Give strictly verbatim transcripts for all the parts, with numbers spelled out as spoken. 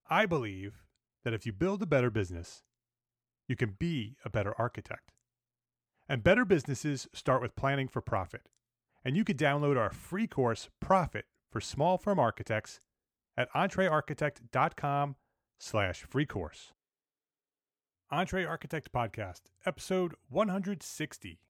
I believe that if you build a better business, you can be a better architect. And better businesses start with planning for profit. And you can download our free course, Profit for Small Firm Architects, at entrearchitect.com slash free course. Entre Architect Podcast, episode one hundred sixty.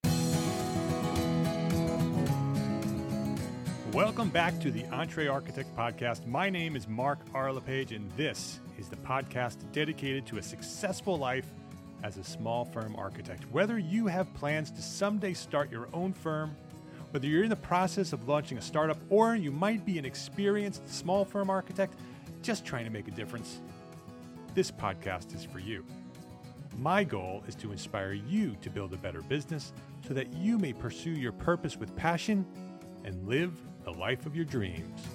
Welcome back to the Entre Architect Podcast. My name is Mark R. LePage, and this is the podcast dedicated to a successful life as a small firm architect. Whether you have plans to someday start your own firm, whether you're in the process of launching a startup, or you might be an experienced small firm architect just trying to make a difference, this podcast is for you. My goal is to inspire you to build a better business so that you may pursue your purpose with passion and live the life of your dreams.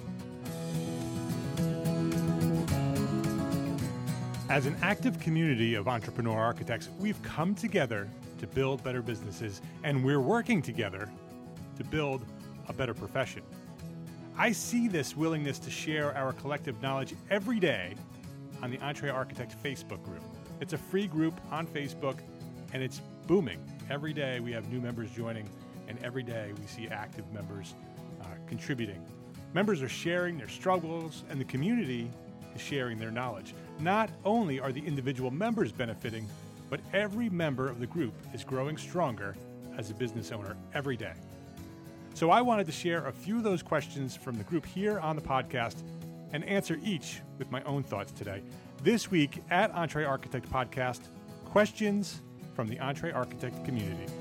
As an active community of entrepreneur architects, we've come together to build better businesses, and we're working together to build a better profession. I see this willingness to share our collective knowledge every day on the Entre Architect Facebook group. It's a free group on Facebook, and it's booming. Every day we have new members joining, and every day we see active members uh, contributing. Members are sharing their struggles, and the community is sharing their knowledge. Not only are the individual members benefiting, but every member of the group is growing stronger as a business owner every day. So I wanted to share a few of those questions from the group here on the podcast and answer each with my own thoughts today. This week at Entre Architect Podcast, questions from the Entre Architect community.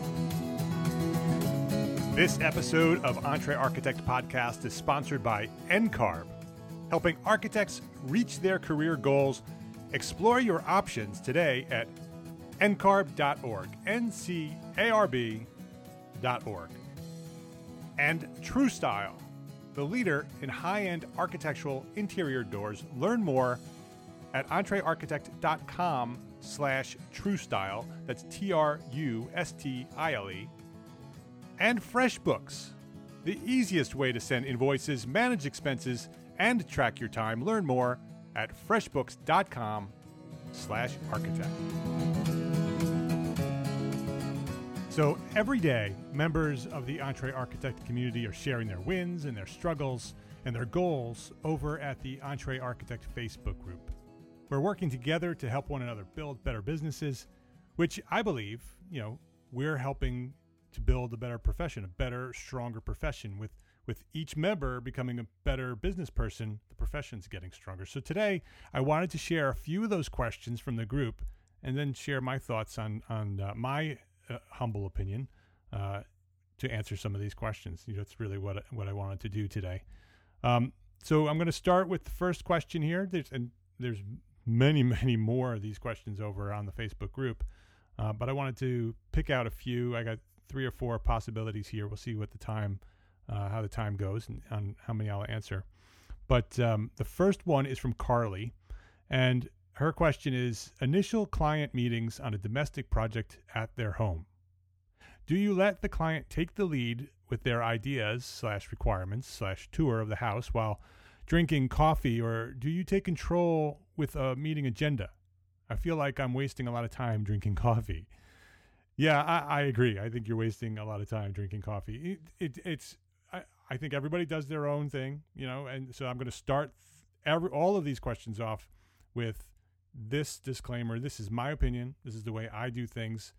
This episode of Entre Architect Podcast is sponsored by N C A R B, helping architects reach their career goals. Explore your options today at N C A R B dot org, N C A R B dot org. And TrueStyle, the leader in high-end architectural interior doors. Learn more at entrearchitect.com slash TrueStyle. That's T R U S T I L E. And FreshBooks, the easiest way to send invoices, manage expenses, and track your time. Learn more at freshbooks.com slash architect. So every day, members of the Entre Architect community are sharing their wins and their struggles and their goals over at the Entre Architect Facebook group. We're working together to help one another build better businesses, which I believe, you know, we're helping to build a better profession, a better, stronger profession. With with each member becoming a better business person, the profession's getting stronger. So today, I wanted to share a few of those questions from the group and then share my thoughts on, on uh, my uh, humble opinion uh, to answer some of these questions. You know, that's really what, what I wanted to do today. Um, so I'm going to start with the first question here. There's, and there's many, many more of these questions over on the Facebook group, uh, but I wanted to pick out a few. I got three or four possibilities here. We'll see what the time, uh, how the time goes and on how many I'll answer. But um, the first one is from Carly, and her question is, initial client meetings on a domestic project at their home. Do you let the client take the lead with their ideas slash requirements slash tour of the house while drinking coffee, or do you take control with a meeting agenda? I feel like I'm wasting a lot of time drinking coffee. Yeah, I, I agree. I think you're wasting a lot of time drinking coffee. It, it, it's, I, I think everybody does their own thing, you know, and so I'm going to start every, all of these questions off with this disclaimer. This is my opinion. This is the way I do things.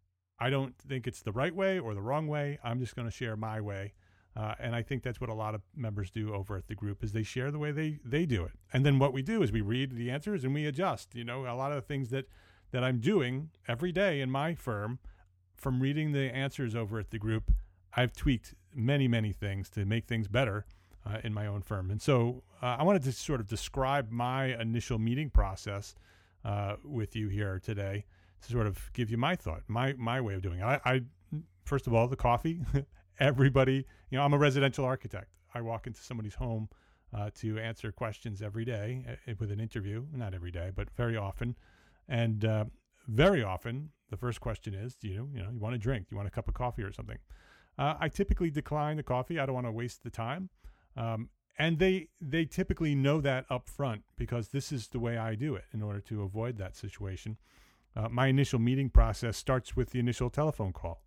I don't think it's the right way or the wrong way. I'm just going to share my way. Uh, and I think that's what a lot of members do over at the group, is they share the way they, they do it. And then what we do is we read the answers and we adjust. You know, a lot of the things that, that I'm doing every day in my firm, from reading the answers over at the group, I've tweaked many, many things to make things better uh, in my own firm. And so uh, I wanted to sort of describe my initial meeting process uh, with you here today to sort of give you my thought, my my way of doing it. I, I first of all, the coffee. Everybody, you know, I'm a residential architect. I walk into somebody's home uh, to answer questions every day uh, with an interview. Not every day, but very often. And uh, very often, the first question is, do you, you know, you want a drink? Do you want a cup of coffee or something? Uh, I typically decline the coffee. I don't want to waste the time. Um, And they they typically know that up front because this is the way I do it in order to avoid that situation. Uh, my initial meeting process starts with the initial telephone call.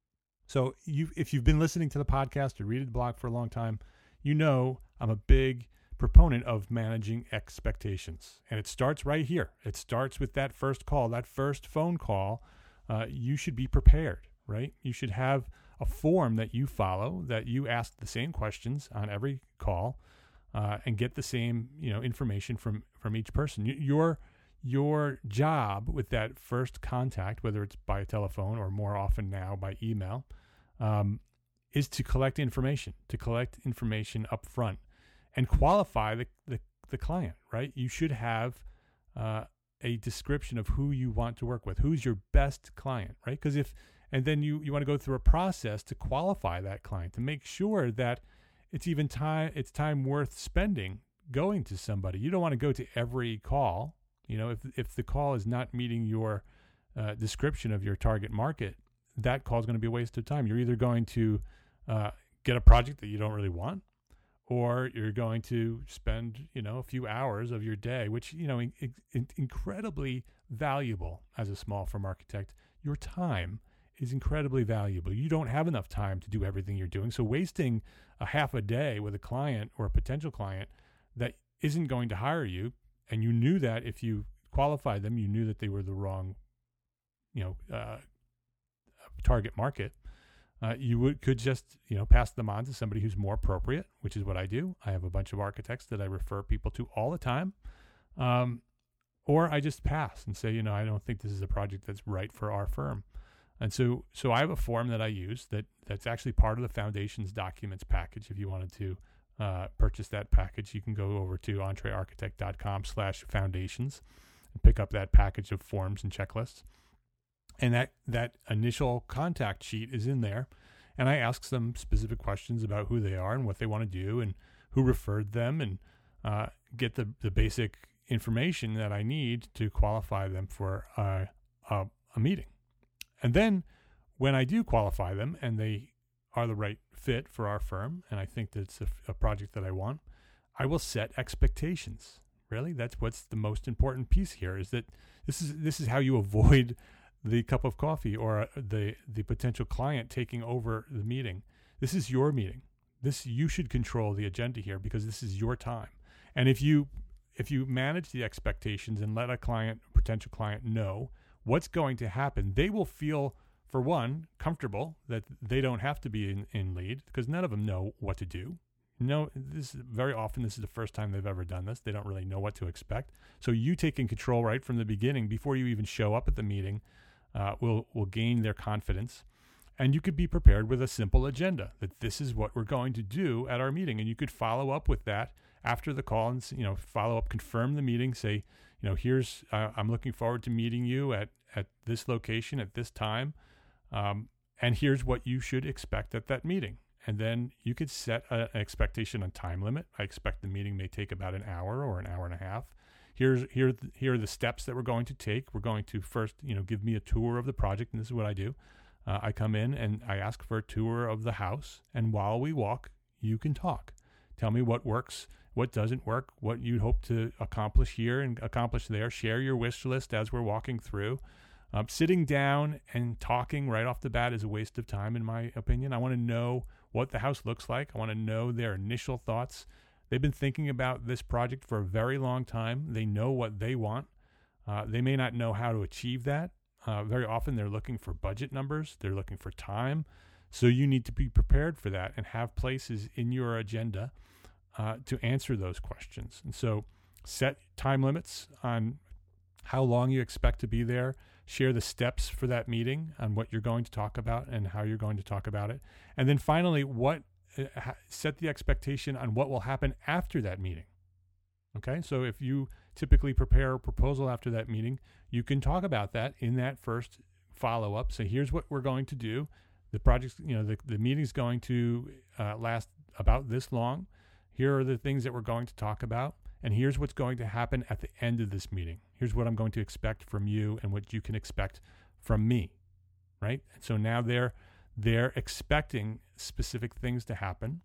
So you, if you've been listening to the podcast or read the blog for a long time, you know I'm a big proponent of managing expectations. And it starts right here. It starts with that first call, that first phone call. Uh, you should be prepared, right? You should have a form that you follow, that you ask the same questions on every call, uh, and get the same, you know, information from, from each person. Y- your your job with that first contact, whether it's by telephone or more often now by email, um, is to collect information, to collect information up front and qualify the, the, the client, right? You should have uh, a description of who you want to work with, who's your best client, right? Because if And then you, you want to go through a process to qualify that client, to make sure that it's even time it's time worth spending going to somebody. You don't want to go to every call. You know, if if the call is not meeting your uh, description of your target market, that call is going to be a waste of time. You're either going to uh, get a project that you don't really want, or you're going to spend, you know, a few hours of your day, which, you know, in, in, incredibly valuable as a small firm architect. Your time is incredibly valuable. You don't have enough time to do everything you're doing. So wasting a half a day with a client or a potential client that isn't going to hire you, and you knew that if you qualified them, you knew that they were the wrong, you know, uh, target market, uh, you would could just, you know, pass them on to somebody who's more appropriate, which is what I do. I have a bunch of architects that I refer people to all the time. Um, or I just pass and say, you know, I don't think this is a project that's right for our firm. And so, so I have a form that I use that that's actually part of the Foundations documents package. If you wanted to uh, purchase that package, you can go over to entrearchitect.com slash foundations and pick up that package of forms and checklists. And that, that initial contact sheet is in there. And I ask them specific questions about who they are and what they want to do and who referred them, and uh, get the, the basic information that I need to qualify them for uh, a, a meeting. And then when I do qualify them and they are the right fit for our firm, and I think that it's a, a project that I want, I will set expectations. Really, that's what's the most important piece here, is that this is this is how you avoid the cup of coffee or uh, the the potential client taking over the meeting. This is your meeting. This you should control the agenda here, because this is your time. And if you if you manage the expectations and let a client, potential client, know what's going to happen, they will feel, for one, comfortable that they don't have to be in, in lead, because none of them know what to do. No, this is very often this is the first time they've ever done this. They don't really know what to expect. So you taking control right from the beginning, before you even show up at the meeting, uh, will will gain their confidence. And you could be prepared with a simple agenda that this is what we're going to do at our meeting, and you could follow up with that after the call, and, you know, follow up, confirm the meeting, say, you know, here's uh, I'm looking forward to meeting you at at this location at this time, um, and here's what you should expect at that meeting. And then you could set a, an expectation on time limit. I expect the meeting may take about an hour or an hour and a half. Here's here here are the steps that we're going to take. We're going to first, you know, give me a tour of the project, and this is what I do. Uh, I come in and I ask for a tour of the house, and while we walk, you can talk. Tell me what works, what doesn't work, what you hope to accomplish here and accomplish there. Share your wish list as we're walking through. Um, sitting down and talking right off the bat is a waste of time, in my opinion. I want to know what the house looks like. I want to know their initial thoughts. They've been thinking about this project for a very long time. They know what they want. Uh, they may not know how to achieve that. Uh, very often they're looking for budget numbers. They're looking for time. So you need to be prepared for that and have places in your agenda uh, to answer those questions. And so set time limits on how long you expect to be there. Share the steps for that meeting on what you're going to talk about and how you're going to talk about it. And then finally, what uh, ha- set the expectation on what will happen after that meeting. Okay, so if you typically prepare a proposal after that meeting, you can talk about that in that first follow-up. So here's what we're going to do. The project, you know, the, the meeting's going to uh, last about this long. Here are the things that we're going to talk about. And here's what's going to happen at the end of this meeting. Here's what I'm going to expect from you and what you can expect from me, right? And so now they're they're expecting specific things to happen.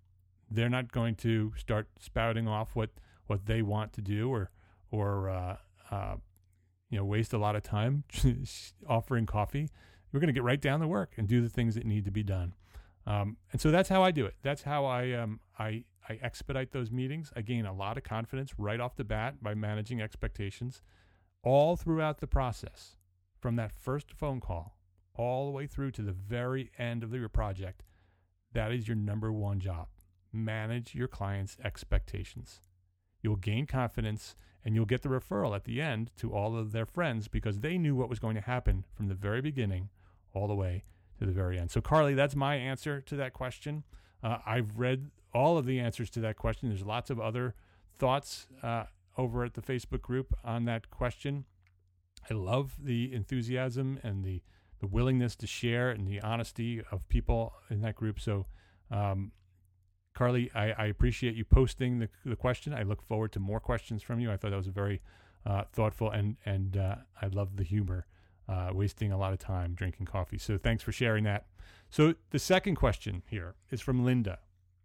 they're not going to start spouting off what, what they want to do or or uh, uh, you know waste a lot of time offering coffee. We're going to get right down to work and do the things that need to be done. Um, and so that's how I do it. That's how I um, I I expedite those meetings. I gain a lot of confidence right off the bat by managing expectations all throughout the process, from that first phone call all the way through to the very end of your project. That is your number one job. Manage your clients' expectations. You'll gain confidence and you'll get the referral at the end to all of their friends because they knew what was going to happen from the very beginning all the way to the very end. So, Carly, that's my answer to that question. Uh, I've read all of the answers to that question. There's lots of other thoughts uh, over at the Facebook group on that question. I love the enthusiasm and the, the willingness to share and the honesty of people in that group. So, um, Carly, I, I appreciate you posting the, the question. I look forward to more questions from you. I thought that was a very uh, thoughtful, and and uh, I love the humor, uh, wasting a lot of time drinking coffee. So thanks for sharing that. So the second question here is from Linda,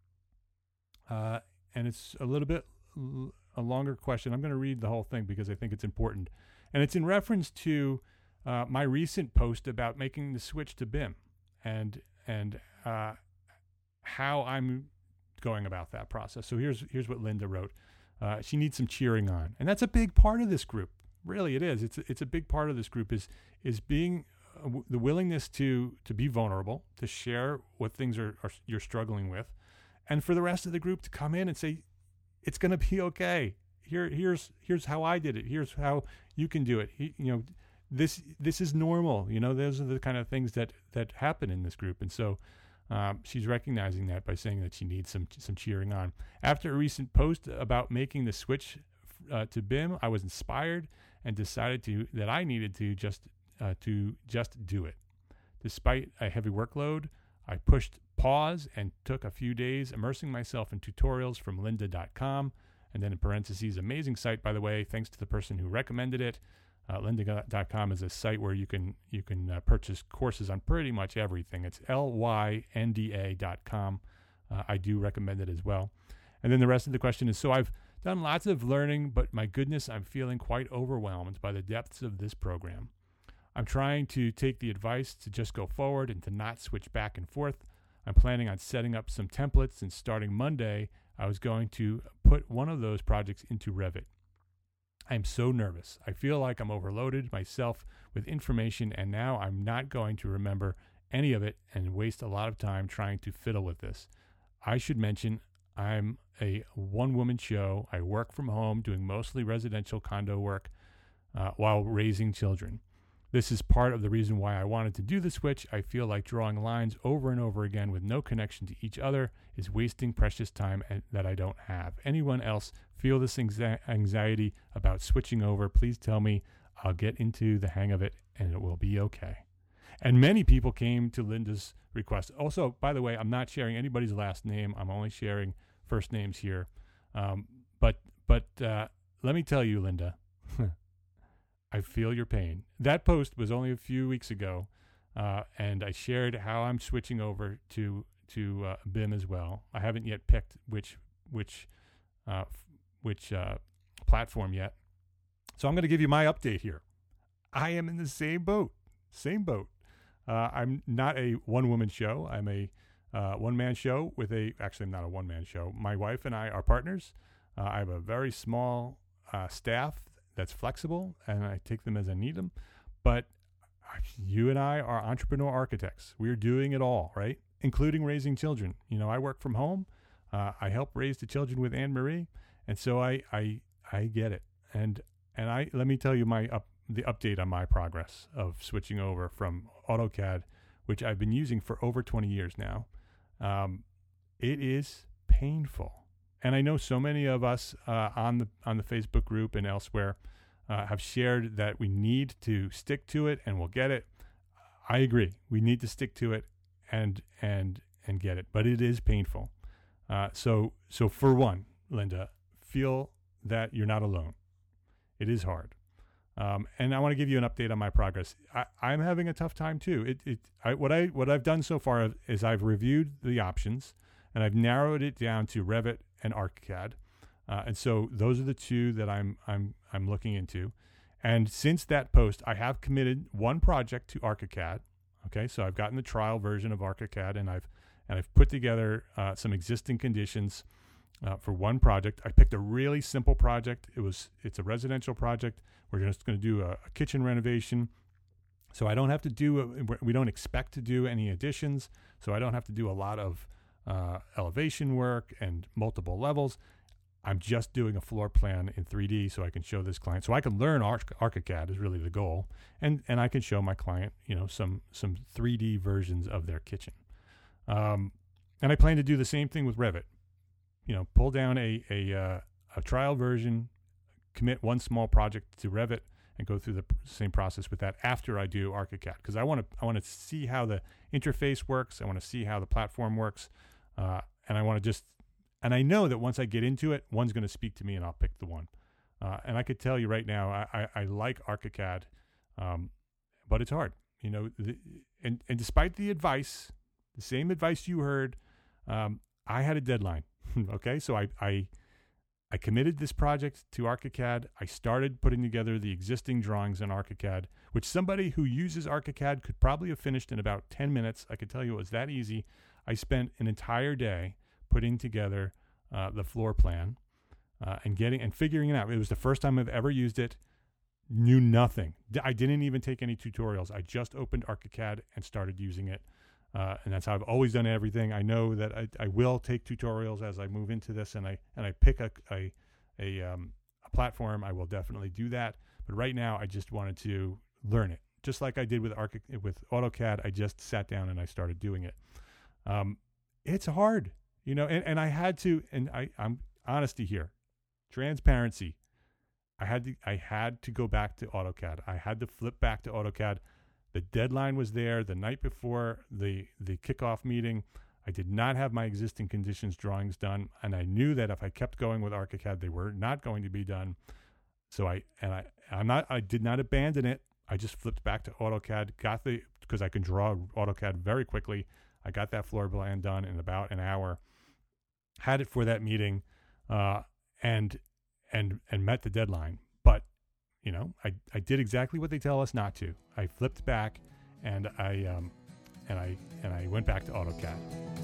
uh, and it's a little bit l- a longer question. I'm going to read the whole thing because I think it's important, and it's in reference to uh, my recent post about making the switch to B I M and and uh, how I'm going about that process. So here's here's what Linda wrote. Uh, she needs some cheering on, and that's a big part of this group. Really, it is. It's a, it's a big part of this group is is being uh, w- the willingness to to be vulnerable, to share what things are, are you're struggling with, and for the rest of the group to come in and say, it's going to be okay. Here here's here's how I did it. Here's how you can do it. He, you know, this this is normal. You know, those are the kind of things that that happen in this group, and so. Um, she's recognizing that by saying that she needs some some cheering on. After a recent post about making the switch uh, to B I M, I was inspired and decided to that I needed to just uh, to just do it. Despite a heavy workload, I pushed pause and took a few days immersing myself in tutorials from lynda dot com, and then in parentheses, amazing site, by the way, thanks to the person who recommended it. Uh, lynda dot com is a site where you can you can uh, purchase courses on pretty much everything. It's L Y N D A dot com. Uh, I do recommend it as well. And then the rest of the question is, so I've done lots of learning, but my goodness, I'm feeling quite overwhelmed by the depths of this program. I'm trying to take the advice to just go forward and to not switch back and forth. I'm planning on setting up some templates, and starting Monday, I was going to put one of those projects into Revit. I'm so nervous. I feel like I'm overloaded myself with information, and now I'm not going to remember any of it and waste a lot of time trying to fiddle with this. I should mention I'm a one-woman show. I work from home doing mostly residential condo work uh, while raising children. This is part of the reason why I wanted to do the switch. I feel like drawing lines over and over again with no connection to each other is wasting precious time and, that I don't have. Anyone else feel this anxi- anxiety about switching over? Please tell me. I'll get into the hang of it and it will be okay. And many people came to Linda's request. Also, by the way, I'm not sharing anybody's last name. I'm only sharing first names here. Um, but but uh, let me tell you, Linda, I feel your pain. That post was only a few weeks ago, uh, and I shared how I'm switching over to to uh, B I M as well. I haven't yet picked which which uh, f- which uh, platform yet, so I'm going to give you my update here. I am in the same boat, same boat. Uh, I'm not a one-woman show. I'm a uh, one-man show with a. Actually, I'm not a one-man show. My wife and I are partners. Uh, I have a very small uh, staff that's flexible, and I take them as I need them. But you and I are entrepreneur architects. We're doing it all, right? Including raising children. You know, I work from home. Uh, I help raise the children with Anne Marie, and so I I I get it. And and I let me tell you my up the update on my progress of switching over from AutoCAD, which I've been using for over twenty years now. Um, it is painful. And I know so many of us uh, on the on the Facebook group and elsewhere uh, have shared that we need to stick to it, and we'll get it. I agree. We need to stick to it and and and get it. But it is painful. Uh, so so for one, Linda, feel that you're not alone. It is hard. Um, and I want to give you an update on my progress. I, I'm having a tough time too. It it I, what I what I've done so far is I've reviewed the options. and I've narrowed it down to Revit and ArchiCAD. Uh, and so those are the two that I'm I'm I'm looking into. And since that post, I have committed one project to ArchiCAD. Okay, so I've gotten the trial version of ArchiCAD, and I've and I've put together uh, some existing conditions uh, for one project. I picked a really simple project. It was it's a residential project. We're just going to do a, a kitchen renovation, so I don't have to do. A, we don't expect to do any additions, so I don't have to do a lot of uh, elevation work and multiple levels. I'm just doing a floor plan in three D so I can show this client. So I can learn Arch- ArchiCAD is really the goal, and and I can show my client, you know, some some three D versions of their kitchen. Um, and I plan to do the same thing with Revit. You know, pull down a a uh, a trial version, commit one small project to Revit, and go through the same process with that after I do ArchiCAD, because I want to I want to see how the interface works. I want to see how the platform works, uh, and I want to just. And I know that once I get into it, one's going to speak to me, and I'll pick the one. Uh, and I could tell you right now, I, I, I like ArchiCAD, um, but it's hard, you know. The, and and despite the advice, the same advice you heard, um, I had a deadline. Okay, so I I I committed this project to ArchiCAD. I started putting together the existing drawings in ArchiCAD, which somebody who uses ArchiCAD could probably have finished in about ten minutes. I could tell you it was that easy. I spent an entire day putting together uh, the floor plan uh, and getting and figuring it out. It was the first time I've ever used it. Knew nothing. D- I didn't even take any tutorials. I just opened ArchiCAD and started using it, uh, and that's how I've always done everything. I know that I, I will take tutorials as I move into this, and I and I pick a a a, um, a platform. I will definitely do that. But right now, I just wanted to learn it, just like I did with Archi- with AutoCAD. I just sat down and I started doing it. Um, it's hard. You know, and, and I had to, and I, I'm honesty here, transparency. I had to, I had to go back to AutoCAD. I had to flip back to AutoCAD. The deadline was there the night before the the kickoff meeting. I did not have my existing conditions drawings done, and I knew that if I kept going with ArchiCAD, they were not going to be done. So I and I, I'm not, I did not abandon it. I just flipped back to AutoCAD. Got the because I can draw AutoCAD very quickly. I got that floor plan done in about an hour. Had it for that meeting, uh, and and and met the deadline. But you know, I, I did exactly what they tell us not to. I flipped back, and I um, and I and I went back to AutoCAD.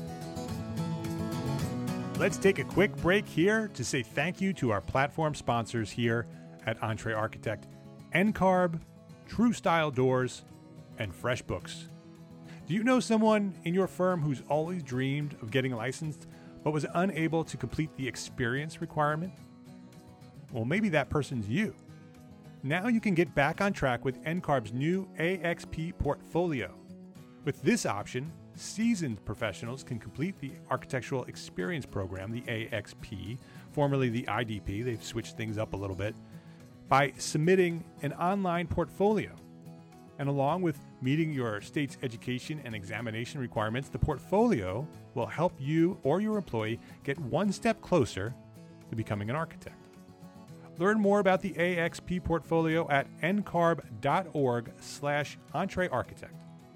Let's take a quick break here to say thank you to our platform sponsors here at Entre Architect: N C A R B, True Style Doors, and FreshBooks. Do you know someone in your firm who's always dreamed of getting licensed, but was unable to complete the experience requirement? Well, maybe that person's you. Now you can get back on track with N C A R B's new A X P portfolio. With this option, seasoned professionals can complete the Architectural Experience Program, the A X P, formerly the I D P, they've switched things up a little bit, by submitting an online portfolio. And along with meeting your state's education and examination requirements, the portfolio will help you or your employee get one step closer to becoming an architect. Learn more about the A X P portfolio at ncarb.org slash entrearchitect.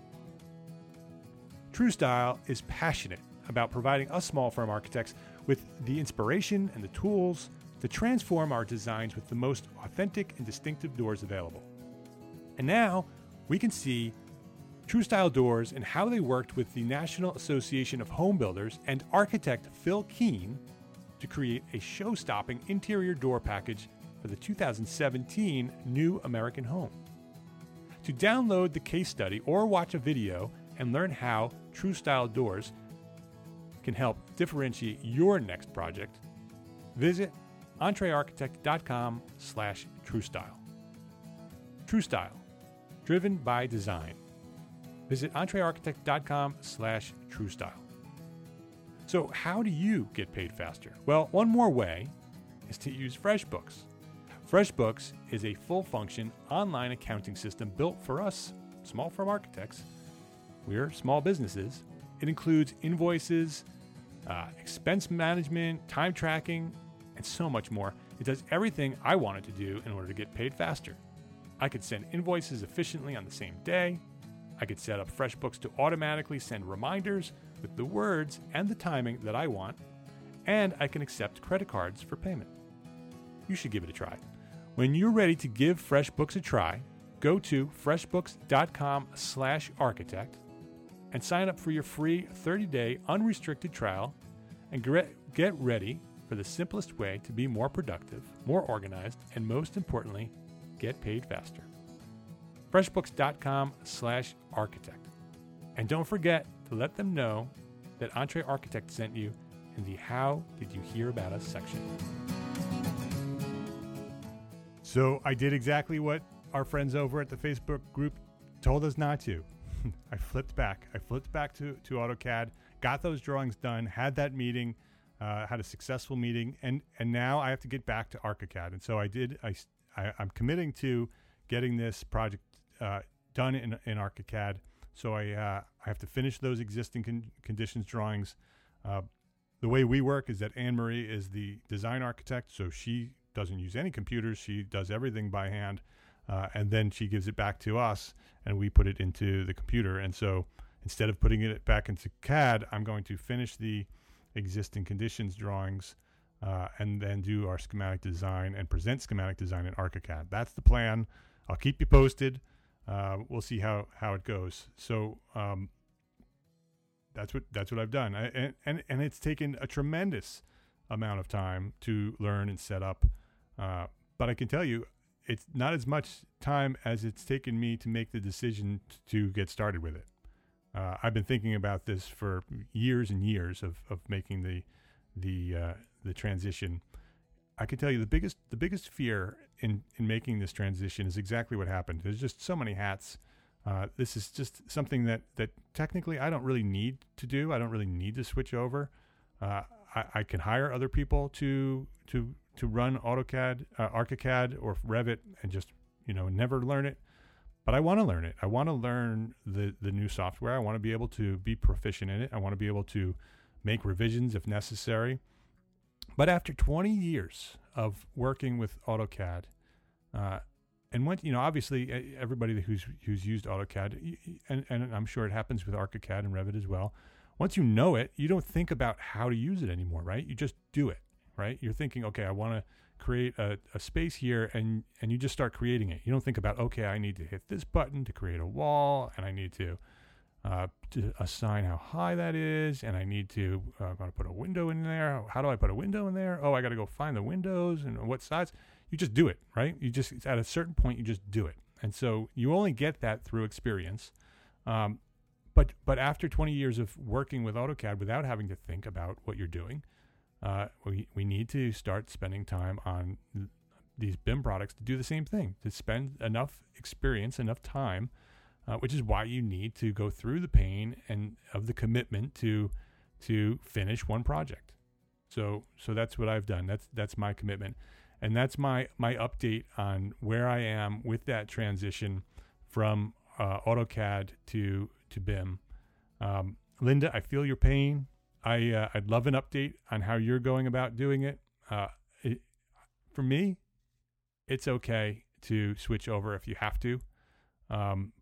TrueStyle is passionate about providing us small firm architects with the inspiration and the tools to transform our designs with the most authentic and distinctive doors available. And now we can see TrueStyle doors and how they worked with the National Association of Home Builders and architect Phil Keane to create a show-stopping interior door package for the two thousand seventeen New American Home. To download the case study or watch a video and learn how TrueStyle doors can help differentiate your next project, visit entrearchitect.com slash TrueStyle. TrueStyle, driven by design. Visit entrearchitect.com slash TrueStyle. So how do you get paid faster? Well, one more way is to use FreshBooks. FreshBooks is a full-function online accounting system built for us, small firm architects. We're small businesses. It includes invoices, uh, expense management, time tracking, and so much more. It does everything I wanted to do in order to get paid faster. I could send invoices efficiently on the same day. I could set up FreshBooks to automatically send reminders with the words and the timing that I want, and I can accept credit cards for payment. You should give it a try. When you're ready to give FreshBooks a try, go to freshbooks.com slash architect and sign up for your free thirty-day unrestricted trial and get ready for the simplest way to be more productive, more organized, and most importantly, get paid faster. freshbooks.com slash architect. And don't forget to let them know that EntreArchitect sent you in the How Did You Hear About Us section. So I did exactly what our friends over at the Facebook group told us not to. I flipped back. I flipped back to, to AutoCAD, got those drawings done, had that meeting, uh, had a successful meeting, and, and now I have to get back to ArchiCAD. And so I did. I, I, I'm committing to getting this project uh, done in, in ArchiCAD. So I uh, I have to finish those existing con- conditions drawings. Uh, the way we work is that Anne-Marie is the design architect, so she doesn't use any computers. She does everything by hand, uh, and then she gives it back to us, and we put it into the computer. And so instead of putting it back into C A D, I'm going to finish the existing conditions drawings uh, and then do our schematic design and present schematic design in ArchiCAD. That's the plan. I'll keep you posted. Uh, we'll see how, how it goes. So um, that's what that's what I've done, I, and, and and it's taken a tremendous amount of time to learn and set up. Uh, but I can tell you, it's not as much time as it's taken me to make the decision t- to get started with it. Uh, I've been thinking about this for years and years of, of making the the uh, the transition. I can tell you the biggest the biggest fear in, in making this transition is exactly what happened. There's just so many hats. Uh, this is just something that, that technically I don't really need to do. I don't really need to switch over. Uh, I, I can hire other people to to to run AutoCAD, uh, ArchiCAD, or Revit, and just you know never learn it. But I want to learn it. I want to learn the the new software. I want to be able to be proficient in it. I want to be able to make revisions if necessary. But after twenty years of working with AutoCAD, uh, and when, you know, obviously everybody who's who's used AutoCAD, and, and I'm sure it happens with ArchiCAD and Revit as well, once you know it, you don't think about how to use it anymore, right? You just do it, right? You're thinking, okay, I want to create a, a space here, and, and you just start creating it. You don't think about, okay, I need to hit this button to create a wall, and I need to Uh, to assign how high that is, and I need to uh, I'm going to put a window in there. How do I put a window in there? Oh, I got to go find the windows and what size. You just do it, right? You just at a certain point you just do it, and so you only get that through experience. Um, but but after twenty years of working with AutoCAD without having to think about what you're doing, uh, we we need to start spending time on th- these B I M products to do the same thing. To spend enough experience, enough time. Uh, which is why you need to go through the pain and of the commitment to to finish one project. So so that's what I've done. That's that's my commitment, and that's my my update on where I am with that transition from uh, AutoCAD to to B I M. Um, Linda, I feel your pain. I uh, I'd love an update on how you're going about doing it. Uh, it. For me, it's okay to switch over if you have to. Um,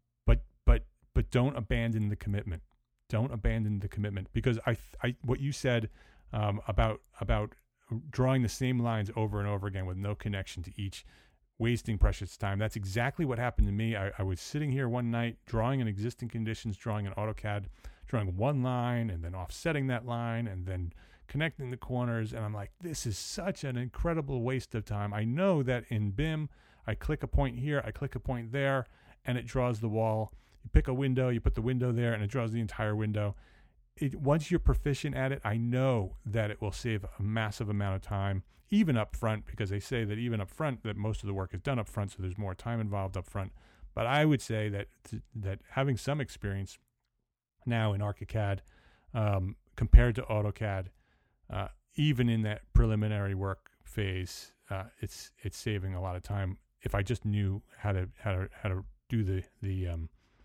But don't abandon the commitment. Don't abandon the commitment because I, I what you said um, about about drawing the same lines over and over again with no connection to each, wasting precious time. That's exactly what happened to me. I, I was sitting here one night drawing in existing conditions, drawing in AutoCAD, drawing one line and then offsetting that line and then connecting the corners. And I'm like, this is such an incredible waste of time. I know that in B I M, I click a point here, I click a point there, and it draws the wall. You pick a window, you put the window there, and it draws the entire window. It, once you're proficient at it, I know that it will save a massive amount of time, even up front, because they say that even up front, that most of the work is done up front, so there's more time involved up front. But I would say that that having some experience now in ArchiCAD um, compared to AutoCAD, uh, even in that preliminary work phase, uh, it's it's saving a lot of time. If I just knew how to how to how to do the the um,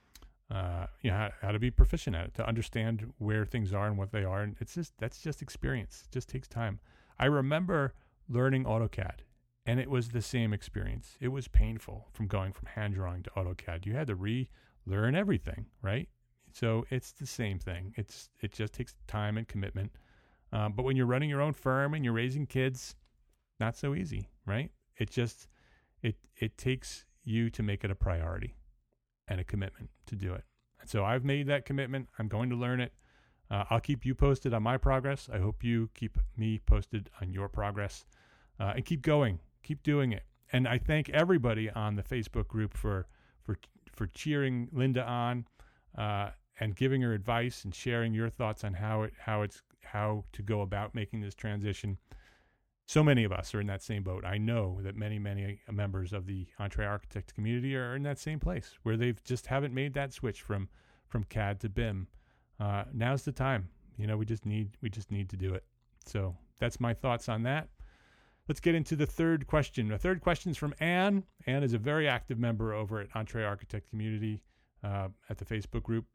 Uh, you know, how, how to be proficient at it, to understand where things are and what they are. And it's just, that's just experience. It just takes time. I remember learning AutoCAD, and it was the same experience. It was painful from going from hand drawing to AutoCAD. You had to relearn everything, right? So it's the same thing. It's it just takes time and commitment. Um, but when you're running your own firm and you're raising kids, not so easy, right? It just it it takes you to make it a priority and a commitment to do it. And so I've made that commitment. I'm going to learn it. Uh, I'll keep you posted on my progress. I hope you keep me posted on your progress, uh, and keep going, keep doing it. And I thank everybody on the Facebook group for for for cheering Linda on, uh, and giving her advice and sharing your thoughts on how it how it's how to go about making this transition. So many of us are in that same boat. I know that many, many members of the EntreArchitect community are in that same place where they've just haven't made that switch from from C A D to B I M. Uh, now's the time. You know, we just need we just need to do it. So that's my thoughts on that. Let's get into the third question. The third question is from Anne. Anne is a very active member over at EntreArchitect community uh, at the Facebook group.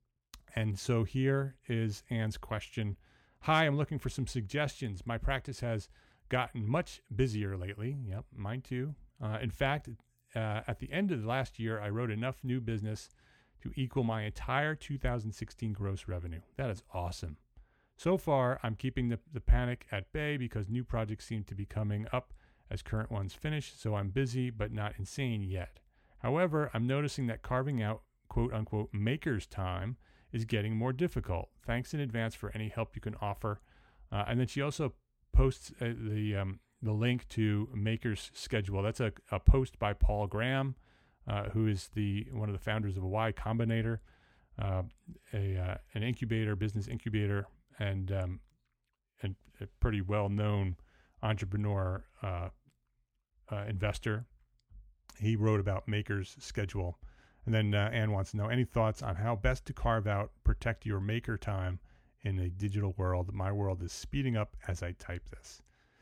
And so here is Anne's question. Hi, I'm looking for some suggestions. My practice has gotten much busier lately. Yep, mine too. Uh, in fact, uh, at the end of the last year, I wrote enough new business to equal my entire two thousand sixteen gross revenue. That is awesome. So far, I'm keeping the, the panic at bay because new projects seem to be coming up as current ones finish, so I'm busy but not insane yet. However, I'm noticing that carving out quote-unquote maker's time is getting more difficult. Thanks in advance for any help you can offer. Uh, and then she also posts uh, the um, the link to Maker's Schedule. That's a, a post by Paul Graham, uh, who is the one of the founders of Y Combinator, uh, a uh, an incubator, business incubator, and um, and a pretty well known entrepreneur uh, uh, investor. He wrote about Maker's Schedule. And then uh, Anne wants to know any thoughts on how best to carve out, protect your maker time in a digital world. My world is speeding up as I type this.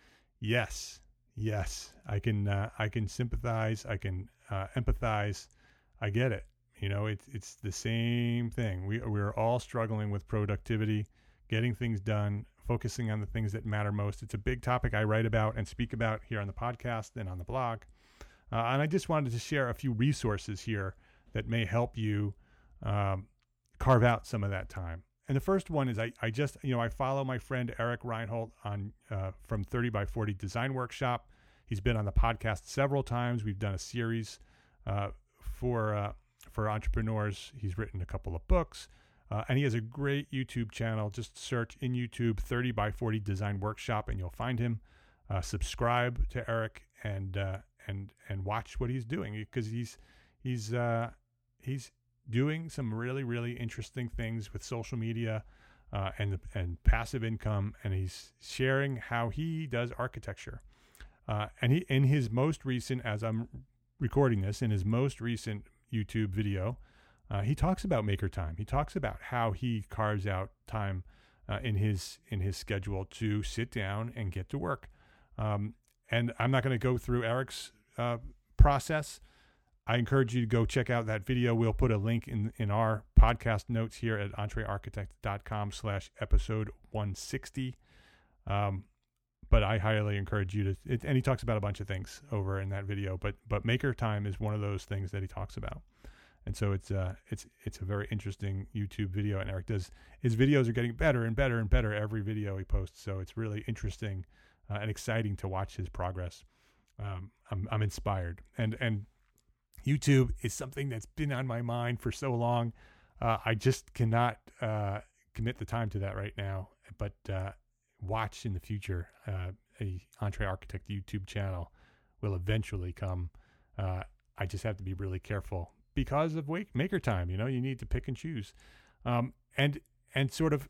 Yes, yes, I can. Uh, I can sympathize. I can uh, empathize. I get it. You know, it's it's the same thing. We we're all struggling with productivity, getting things done, focusing on the things that matter most. It's a big topic I write about and speak about here on the podcast and on the blog. Uh, and I just wanted to share a few resources here that may help you um, carve out some of that time. And the first one is I, I just, you know, I follow my friend Eric Reinhold on uh, from thirty by forty Design Workshop. He's been on the podcast several times. We've done a series uh, for uh, for entrepreneurs. He's written a couple of books, uh, and he has a great YouTube channel. Just search in YouTube thirty by forty Design Workshop, and you'll find him. Uh, subscribe to Eric and uh, and and watch what he's doing, because he's he's uh, he's doing some really, really interesting things with social media uh, and and passive income, and he's sharing how he does architecture. Uh, and he in his most recent, as I'm recording this, in his most recent YouTube video, uh, he talks about maker time. He talks about how he carves out time uh, in his in his schedule to sit down and get to work. Um, and I'm not going to go through Eric's uh, process. I encourage you to go check out that video. We'll put a link in, in our podcast notes here at entrearchitect.com slash episode 160. Um, but I highly encourage you to, it, and he talks about a bunch of things over in that video, but, but maker time is one of those things that he talks about. And so it's, uh, it's, it's a very interesting YouTube video, and Eric does, his videos are getting better and better and better every video he posts. So it's really interesting uh, and exciting to watch his progress. Um, I'm, I'm inspired, and, and, YouTube is something that's been on my mind for so long. Uh, I just cannot uh, commit the time to that right now. But uh, watch in the future. Uh, a EntreArchitect YouTube channel will eventually come. Uh, I just have to be really careful because of wake, maker time. You know, you need to pick and choose. Um, and and sort of,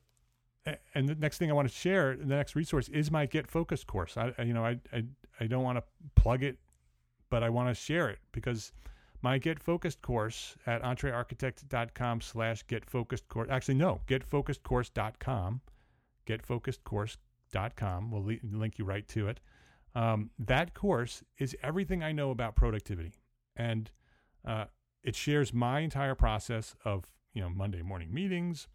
and the next thing I want to share, the next resource is my Get Focused course. I you know I I, I don't want to plug it, but I want to share it because my Get Focused course at entrearchitect.com slash get focused course. Actually, no, get focused course dot com. get focused course dot com. We'll le- link you right to it. Um, that course is everything I know about productivity. And uh, it shares my entire process of, you know, Monday morning meetings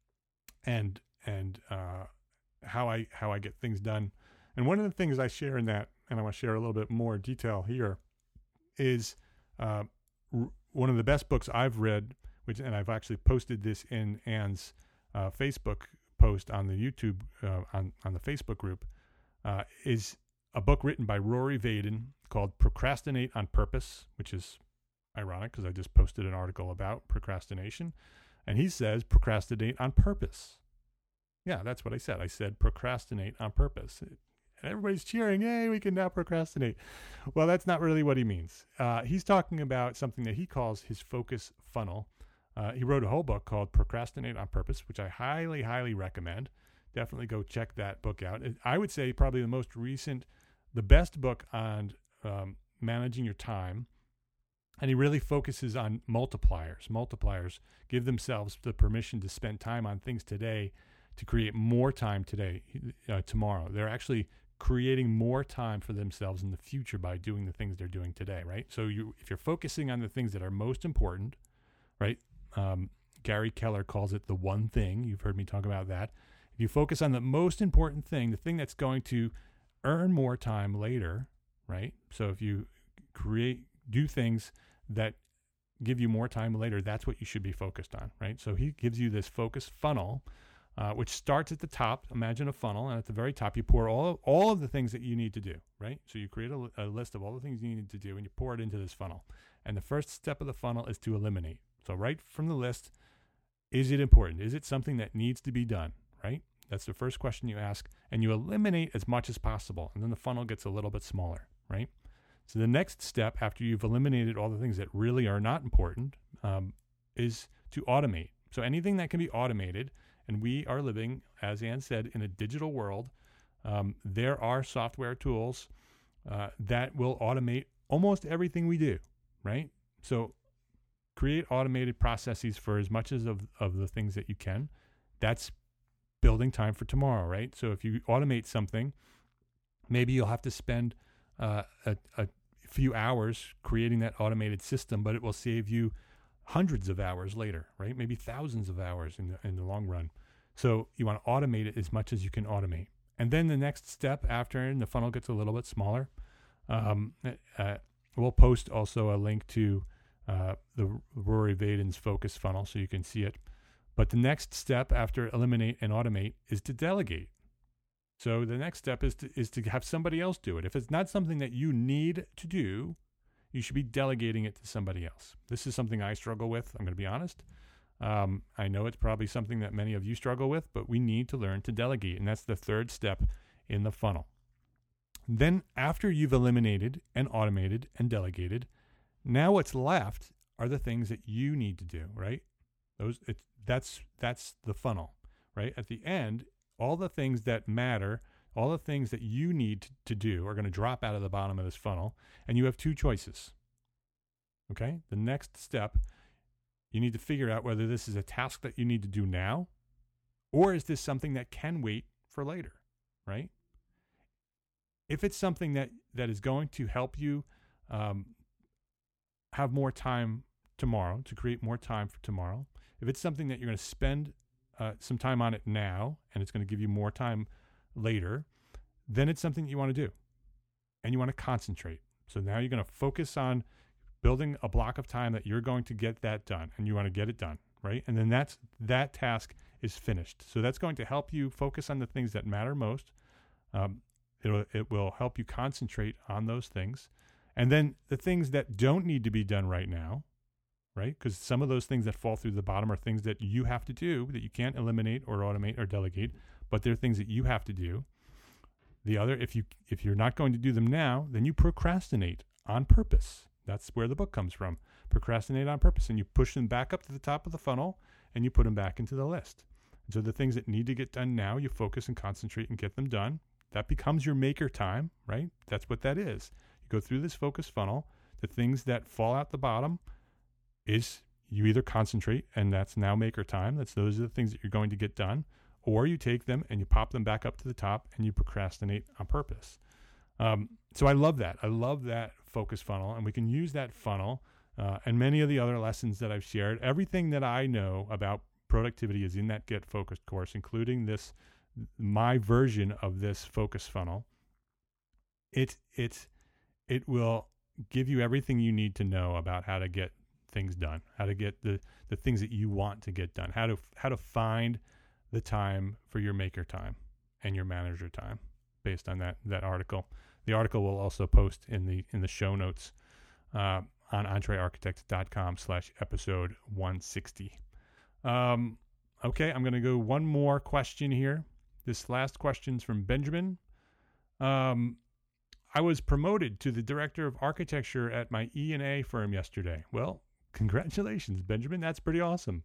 and and uh, how I how I get things done. And one of the things I share in that, and I want to share a little bit more detail here, is uh, one of the best books I've read, which, and I've actually posted this in Anne's uh, Facebook post on the YouTube, uh, on, on the Facebook group, uh, is a book written by Rory Vaden called Procrastinate on Purpose, which is ironic because I just posted an article about procrastination. And he says procrastinate on purpose. Yeah, that's what I said. I said procrastinate on purpose. And everybody's cheering, hey, we can now procrastinate. Well, that's not really what he means. Uh, he's talking about something that he calls his focus funnel. Uh, he wrote a whole book called Procrastinate on Purpose, which I highly, highly recommend. Definitely go check that book out. I would say probably the most recent, the best book on um, managing your time. And he really focuses on multipliers. Multipliers give themselves the permission to spend time on things today to create more time today, uh, tomorrow. They're actually creating more time for themselves in the future by doing the things they're doing today, right? So you, if you're focusing on the things that are most important, right? Um, Gary Keller calls it the one thing. You've heard me talk about that. If you focus on the most important thing, the thing that's going to earn more time later, right? So if you create, do things that give you more time later, that's what you should be focused on, right? So he gives you this focus funnel, uh, which starts at the top. Imagine a funnel, and at the very top, you pour all of, all of the things that you need to do, right? So you create a, a list of all the things you need to do, and you pour it into this funnel. And the first step of the funnel is to eliminate. So right from the list, is it important? Is it something that needs to be done, right? That's the first question you ask, and you eliminate as much as possible, and then the funnel gets a little bit smaller, right? So the next step after you've eliminated all the things that really are not important um, is to automate. So anything that can be automated, and we are living, as Ann said, in a digital world. Um, there are software tools uh, that will automate almost everything we do, right? So create automated processes for as much as of, of the things that you can. That's building time for tomorrow, right? So if you automate something, maybe you'll have to spend Uh, a, a few hours creating that automated system, but it will save you hundreds of hours later, right? Maybe thousands of hours in the, in the long run. So you want to automate it as much as you can automate. And then the next step after, and the funnel gets a little bit smaller, um, uh, we'll post also a link to uh, the Rory Vaden's focus funnel so you can see it. But the next step after eliminate and automate is to delegate. So the next step is to, is to have somebody else do it. If it's not something that you need to do, you should be delegating it to somebody else. This is something I struggle with, I'm going to be honest. Um, I know it's probably something that many of you struggle with, but we need to learn to delegate, and that's the third step in the funnel. Then after you've eliminated and automated and delegated, now what's left are the things that you need to do, right? Those it's, that's that's the funnel, right? At the end, all the things that matter, all the things that you need to do are going to drop out of the bottom of this funnel, and you have two choices. Okay? The next step, you need to figure out whether this is a task that you need to do now, or is this something that can wait for later, right? If it's something that, that is going to help you um, have more time tomorrow, to create more time for tomorrow, if it's something that you're going to spend Uh, some time on it now, and it's going to give you more time later, then it's something you want to do, and you want to concentrate. So now you're going to focus on building a block of time that you're going to get that done, and you want to get it done, right? And then that's that task is finished. So that's going to help you focus on the things that matter most. Um, it'll, it will help you concentrate on those things, and then the things that don't need to be done right now, right? Because some of those things that fall through the bottom are things that you have to do that you can't eliminate or automate or delegate, but they're things that you have to do. The other, if you if you're not going to do them now, then you procrastinate on purpose. That's where the book comes from. Procrastinate on purpose, and you push them back up to the top of the funnel, and you put them back into the list. And so the things that need to get done now, you focus and concentrate and get them done. That becomes your maker time, right? That's what that is. You go through this focus funnel. The things that fall out the bottom is you either concentrate, and that's now maker time. That's those are the things that you're going to get done, or you take them and you pop them back up to the top and you procrastinate on purpose. Um, so I love that. I love that focus funnel, and we can use that funnel uh, and many of the other lessons that I've shared. Everything that I know about productivity is in that Get Focused course, including this, my version of this focus funnel. It, it, it will give you everything you need to know about how to get things done, how to get the, the things that you want to get done, how to how to find the time for your maker time and your manager time based on that that article. The article will also post in the in the show notes uh, on entrearchitect.com slash episode one sixty. Um, okay, I'm going to go one more question here. This last question's from Benjamin. Um, I was promoted to the director of architecture at my E and A firm yesterday. Well, congratulations, Benjamin. That's pretty awesome.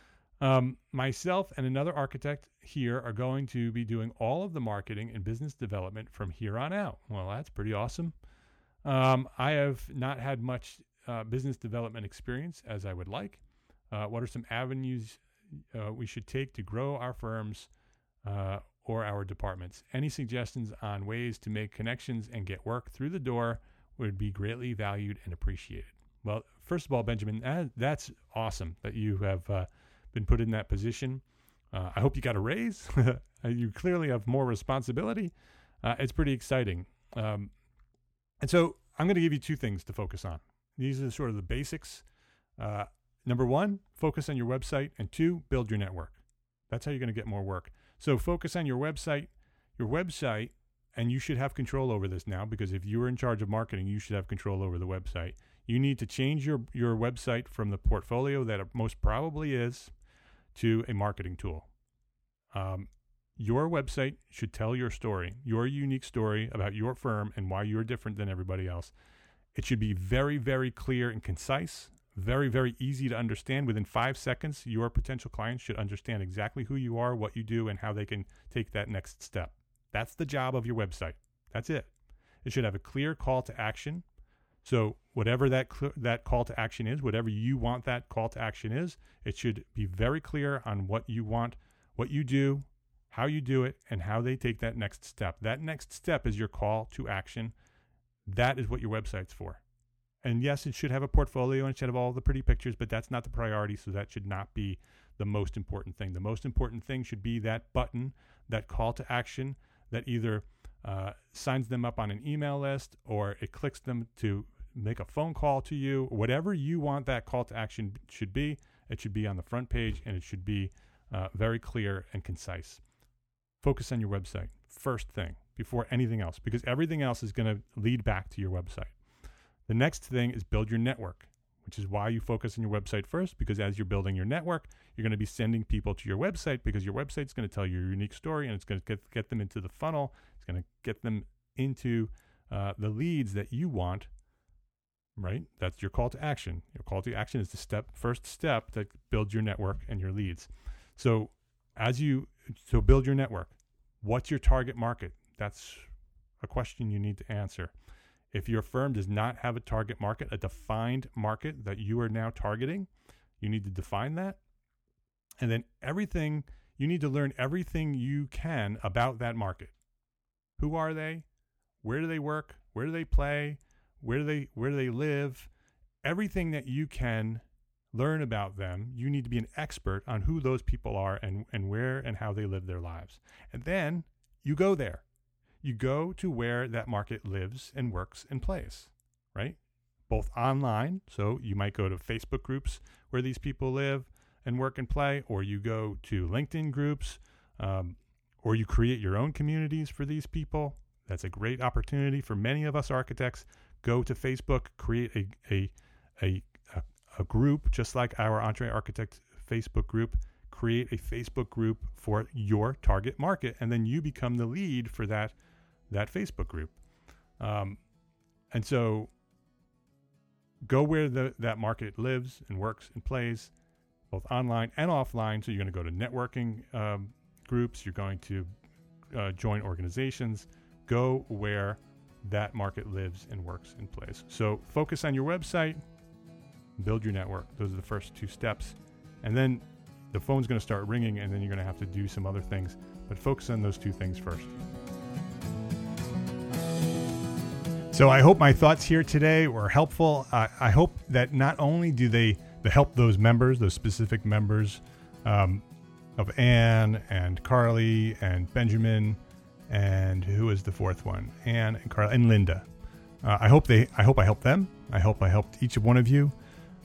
Um, myself and another architect here are going to be doing all of the marketing and business development from here on out. Well, that's pretty awesome. Um, I have not had much uh, business development experience as I would like. Uh, what are some avenues uh, we should take to grow our firms uh, or our departments? Any suggestions on ways to make connections and get work through the door would be greatly valued and appreciated. Well, first of all, Benjamin, uh, that's awesome that you have uh, been put in that position. Uh, I hope you got a raise. You clearly have more responsibility. Uh, it's pretty exciting. Um, and so I'm going to give you two things to focus on. These are sort of the basics. Uh, number one, focus on your website. And two, build your network. That's how you're going to get more work. So focus on your website, your website, and you should have control over this now, because if you are in charge of marketing, you should have control over the website. You need to change your, your website from the portfolio that it most probably is to a marketing tool. Um, your website should tell your story, your unique story about your firm and why you're different than everybody else. It should be very, very clear and concise, very, very easy to understand. Within five seconds, your potential clients should understand exactly who you are, what you do, and how they can take that next step. That's the job of your website. That's it. It should have a clear call to action. So whatever that cl- that call to action is, whatever you want that call to action is, it should be very clear on what you want, what you do, how you do it, and how they take that next step. That next step is your call to action. That is what your website's for. And yes, it should have a portfolio and it should have all the pretty pictures, but that's not the priority, so that should not be the most important thing. The most important thing should be that button, that call to action that either uh, signs them up on an email list or it clicks them to make a phone call to you. Whatever you want that call to action should be, it should be on the front page, and it should be uh, very clear and concise. Focus on your website first thing before anything else, because everything else is going to lead back to your website. The next thing is build your network, which is why you focus on your website first, because as you're building your network, you're going to be sending people to your website, because your website's going to tell your unique story, and it's going to get, get them into the funnel. It's going to get them into uh, the leads that you want, right? That's your call to action. Your call to action is the step, first step that builds your network and your leads. So as you, so build your network. What's your target market? That's a question you need to answer. If your firm does not have a target market, a defined market that you are now targeting, you need to define that. And then everything, you need to learn everything you can about that market. Who are they? Where do they work? Where do they play? Where do they, where do they live? Everything that you can learn about them, you need to be an expert on who those people are and, and where and how they live their lives. And then you go there. You go to where that market lives and works and plays, right? Both online, so you might go to Facebook groups where these people live and work and play, or you go to LinkedIn groups, um, or you create your own communities for these people. That's a great opportunity for many of us architects. Go to Facebook, create a a a, a, a group, just like our Entre Architect Facebook group. Create a Facebook group for your target market, and then you become the lead for that that Facebook group. Um, and so go where the, that market lives and works and plays, both online and offline. So you're going to go to networking um, groups. You're going to uh, join organizations. Go where that market lives and works and plays. So focus on your website, build your network. Those are the first two steps. And then the phone's going to start ringing, and then you're going to have to do some other things. But focus on those two things first. So I hope my thoughts here today were helpful. I, I hope that not only do they, they help those members, those specific members um, of Anne and Carly and Benjamin, and who is the fourth one? Anne and Carly and Linda. Uh, I hope they. I hope I helped them. I hope I helped each one of you.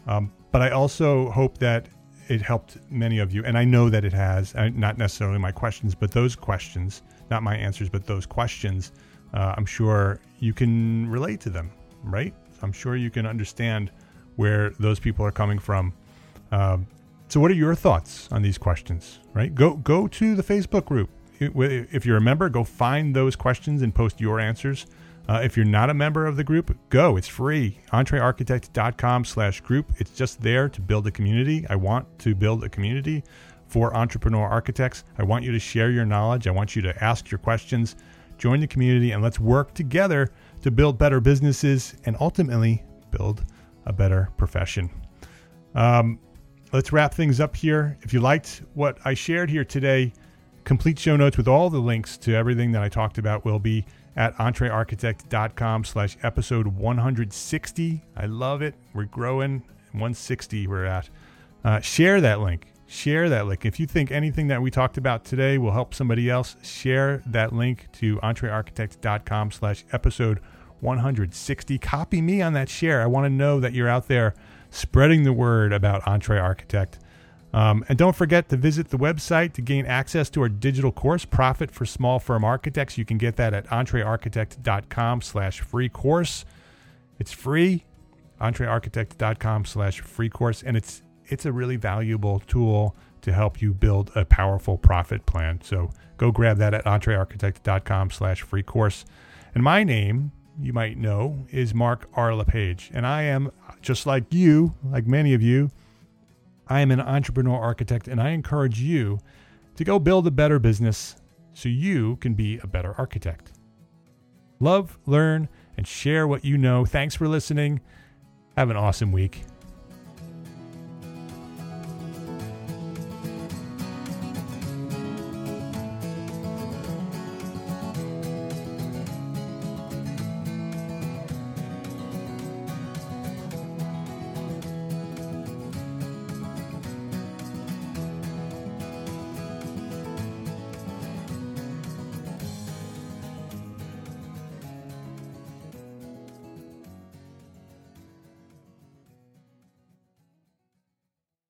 Um, but I also hope that it helped many of you, and I know that it has, uh, not necessarily my questions, but those questions, not my answers, but those questions, uh, I'm sure you can relate to them, right? I'm sure you can understand where those people are coming from. Um, so what are your thoughts on these questions, right? Go, go to the Facebook group. If you're a member, go find those questions and post your answers. Uh, if you're not a member of the group, go. It's free. entrearchitect.com slash group. It's just there to build a community. I want to build a community for entrepreneur architects. I want you to share your knowledge. I want you to ask your questions. Join the community, and let's work together to build better businesses and ultimately build a better profession. Um, let's wrap things up here. If you liked what I shared here today, complete show notes with all the links to everything that I talked about will be at entrearchitect.com slash episode one sixty. I love it. We're growing. one sixty we're at. Uh, share that link. Share that link. If you think anything that we talked about today will help somebody else, share that link to entrearchitect.com slash episode one sixty. Copy me on that share. I want to know that you're out there spreading the word about EntreArchitect. Um, and don't forget to visit the website to gain access to our digital course, Profit for Small Firm Architects. You can get that at entrearchitect.com slash free course. It's free, entrearchitect.com slash free course. And it's it's a really valuable tool to help you build a powerful profit plan. So go grab that at entrearchitect.com slash free course. And my name, you might know, is Mark R. LePage. And I am, just like you, like many of you, I am an entrepreneur architect, and I encourage you to go build a better business so you can be a better architect. Love, learn, and share what you know. Thanks for listening. Have an awesome week.